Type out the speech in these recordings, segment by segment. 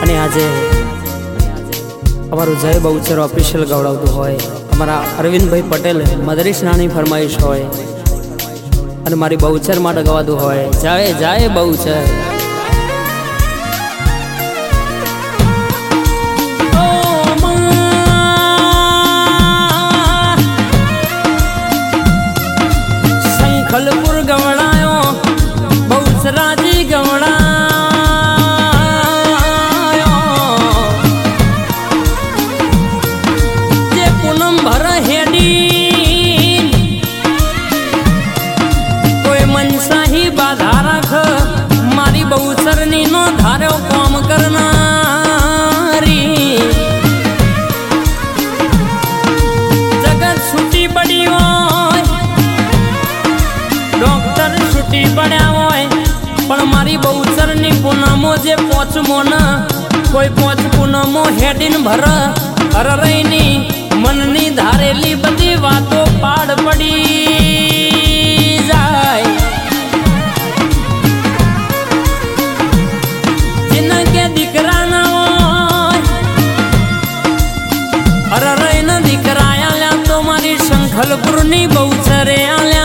અને આજે અમારું જય બહુચર ઓફિશિયલ ગવડાવતું હોય, અમારા અરવિંદભાઈ પટેલ મદરીસનાની ફરમાઈશ હોય અને મારી બહુચર માટે ગવાતું હોય, જય જય બહુચર। खलपुर गवड़ायो बहुसराजी गवड़ायो जे पूनम भर हेडी कोई मनसा ही बाधा रख मारी बहुसरनी नो धारो काम करनारी जगत छूटी पड़ी हो પડ્યા હોય પણ મારી બહુચરની પૂનમો જે પોચમો ન કોઈ પોચ પૂનમો હેડીન ભર હરરઈની મનની ધારેલી બધી વાતો પાડ પડી જાય। જેના કે દીકરા ના હોય હરરઈના દીકરા આલ્યા તો મારી શંખલપુરની બહુચરે આલ્યા।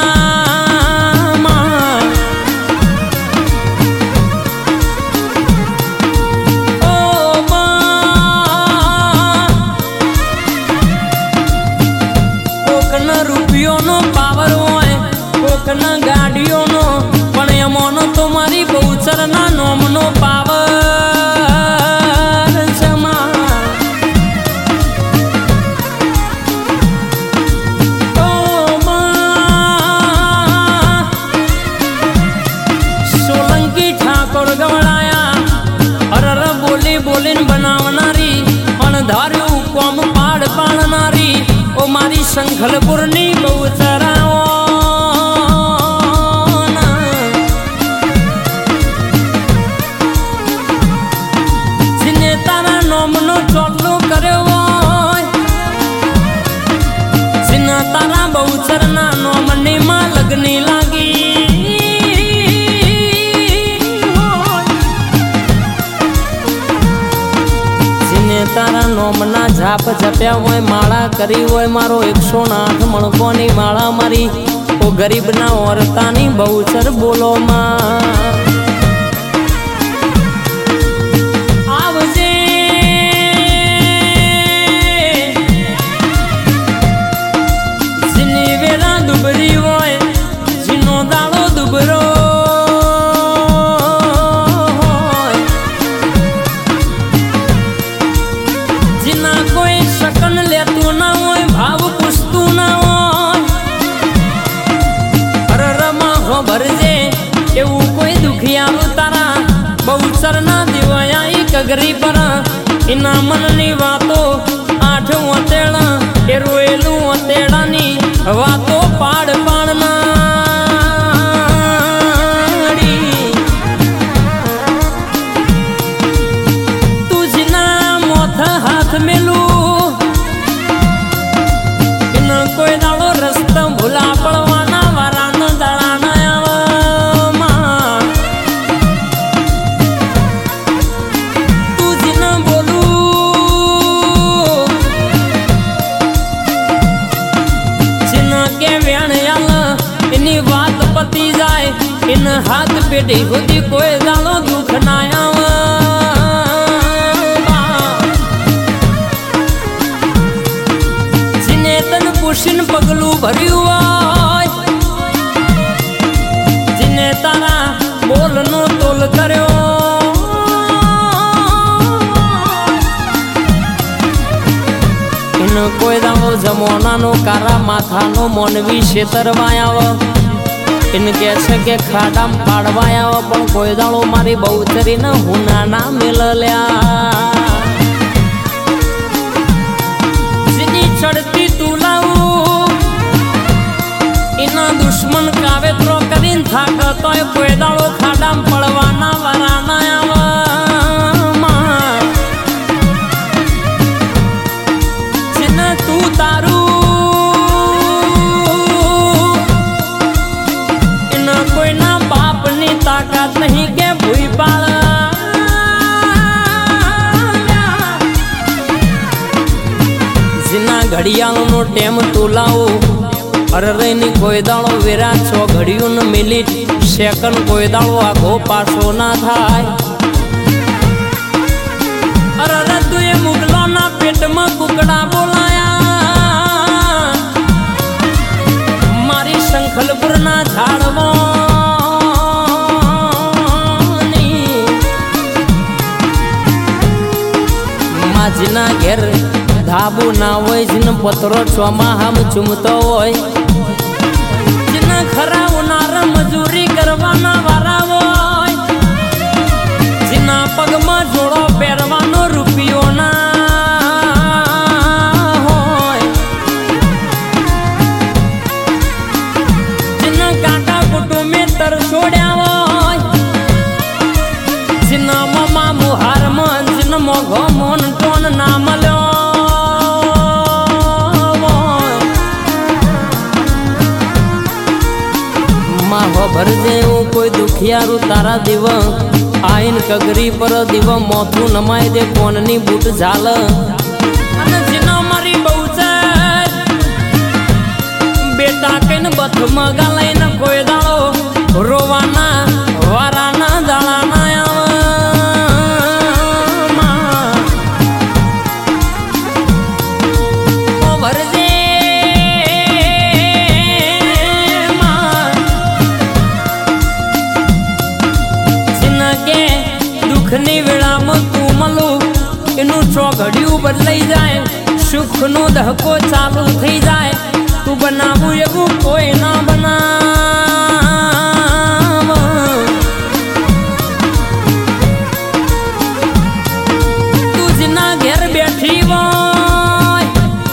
ગાડીઓનો પણ એમોનો તો મારી બહુચરના નોમનો પાવર છે સોલંકી ઠાકોર ગવડાયા અરર બોલી બોલીને બનાવનારી અણધાર્યું કોમ પાડ પાડનારી ઓ મારી શંખલપુરની બહુચરાઓ। તારા બહુચરના નોમની માં લગની લાગી જીને તારા નોમના જાપ જપ્યા હોય માળા કરી હોય મારો 108 મણકોની માળા મારી ઓ ગરીબના ઓરતાની બહુચર બોલો માં ભરજે એવું કોઈ દુખિયારું તારા બહુચરના દેવાયા કગરી પર એના મનની વાતો 8 વતેડા એ રોયેલું વતેડાની વાતો પાડ પાડનારી તું જીના મોથ હાથ મેલું એના કોઈ દાડો રસ્તા ભૂલા પડવાના વારાનો દાડા इन हाथ पेटी होती कोई दालो दुख ना जिने तन पुष्ण पगलू भर्યું હોય जिने तारा बोल नो तोल કર્યો इन कोई दालो जमोना नो कारा माथा नो मोनवी शेतरवाया इनके छे के खाड़ा पाड़वाया पण कोई दाड़ो मारी बहूचरी न हुना ना मिलल्या जिनी चढ़ती तुलाऊ इना दुश्मन कावे त्रो करीन थाक तो कोई दाड़ो खाड़ा पड़वाना वराना जिना तू तारू ताकत नहीं के भूई पाला ઘડિયાળનો ટેમ તુલાવો અરરેની કોઈ દાડો વેરા 6 ઘડિયું ને મિનિટ સેકન્ડ કોઈ દાડો આઘો પાછો ના થાય અરરે તું એ મુગલોના પેટમાં કુકડા બોલાયા મારી શંખલપુરના ઝાડમાં માજીના ઘેર ધાબુ ના હોય જીને પતરો ચોમાહામ ચૂમતો હોય જીને ખરા ઉનાળા મજૂરી કરવાના વારા હોય જીના પગમાં જોડો પહેરવાનો રૂપિયો ના હોય જીને કાંટા કુટુંબે તરસોડ્યા હોય જીના મમા મુહારમાં જીને મોઘો મોન ટોન ના મળ્યો ભરજે હું કોઈ દુખિયારું તારા દીવ આઈન કગરી પર દીવ મોથું નમાય દે કોનની બૂટ ઝાલ અને જીનો મારી બહુ છે બેટા કઈને બથ મગા લઈને કોઈ દાડો રોવાના વારાના દાડા ના દુઃખની વેળામાં તું મળું એનું 6 ઘડિયું બદલાઈ જાય સુખનો દહકો ચાલુ થઈ જાય તું બનાવું એવું કોઈ ના બનાવ તું જેના ઘેર બેઠી હોય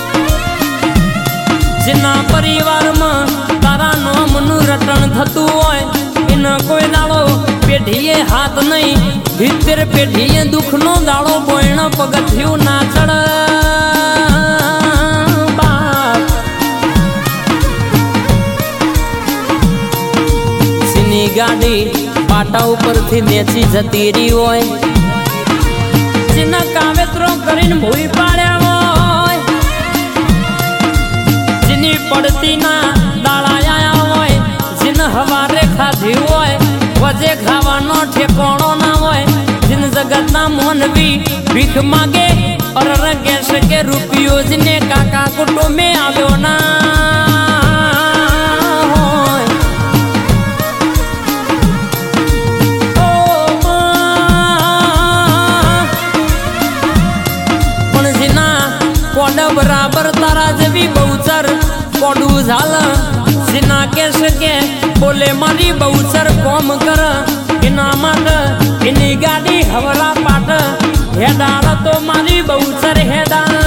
જેના પરિવારમાં તારા નામનું રટણ થતું હોય એને કોઈ દાડો પેઢીએ હાથ નહીં 70 પેઢીએ દુઃખનો દાડો બોયણ પગથિયું ના ચડ બાપ સીની ગાડી પાટા ઉપરથી નેચી જતી રહી હોય જેના કાવેતરો કરીને ભૂઈ પાડ્યા હોય જેની પડતીના દાડા આયા હોય જેને હવારે ખાધી હોય વજે ખાવાનો ઠેકોણો ના હોય જીન જગતના મોનવી ભીખ માગે અરર કહેશે કે રૂપિયો જને કાકા કુટુંબે આવ્યો ના હોય ઓ પણ જીના કોડ બરાબર તારા જેવી બહુચર કોડું ઝાલ જીના કહેશે કે બોલે મારી બહુચર કોમ કર એના માટે એની ગાડી હવરા પાટ હેડાળ તો મારી બહુચર હેડાળ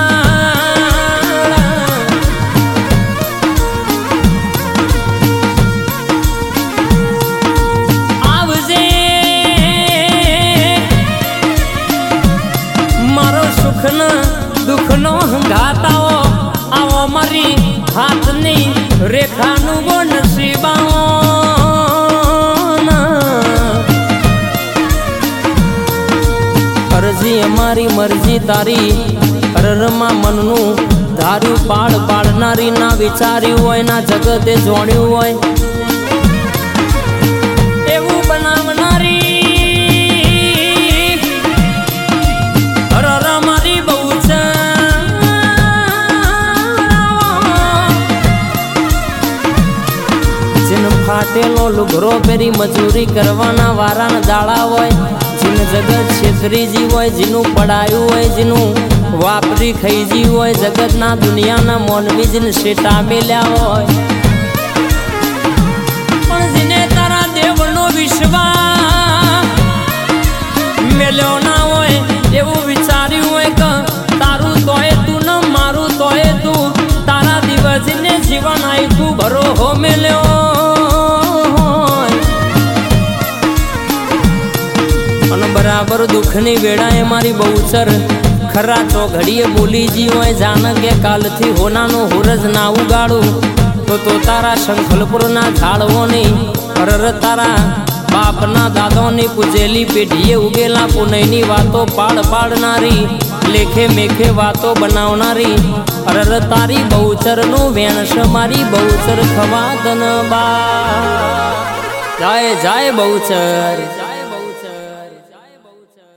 આવજે મારો સુખનો દુઃખનો હંગાતાઓ આવો મારી હાથની રેખાનું ગો નસીબાઓ અરજી અમારી મરજી તારી અરરમાં મનનું ધાર્યું પાડ પાડનારી ના વિચાર્યું હોય ના જગતે જોડ્યું હોય એવું બનાવનારી અરર મારી બહુ છે જેને ફાટેલો લુગરો પહેરી મજૂરી કરવાના વારાના દાડા હોય જેને જગત છેતરીજી હોય જેનું પડાયું હોય જેનું વાપરી ખાઈજી હોય જગતના દુનિયાના મોનવી જેને શેટા મેલ્યા હોય પણ જેને તારા દેવનો વિશ્વાસ મેલ્યો ના હોય એવું વિચાર્યું હોય કે તારું તોય તું ન મારું તોય તું તારા દિવસને જીવન આપ્યું ભરો હો મેલ્યો બરાબર દુઃખની વેળાએ મારી બહુચર ખરા 6 ઘડીએ બોલી જી હોય જાન કે કાલથી હોનાનો હુરજ ના ઉગાડું તો તારા શંખલપુરના ઝાડવોની અરર તારા બાપના દાદોની પૂજેલી પેઢીએ ઉગેલા પુનયની વાતો પાડ પાડનારી લેખે મેખે વાતો બનાવનારી અરર તારી બહુચર નું વેણસ મારી બહુચર ખવા દન બા જાય જાય બહુચર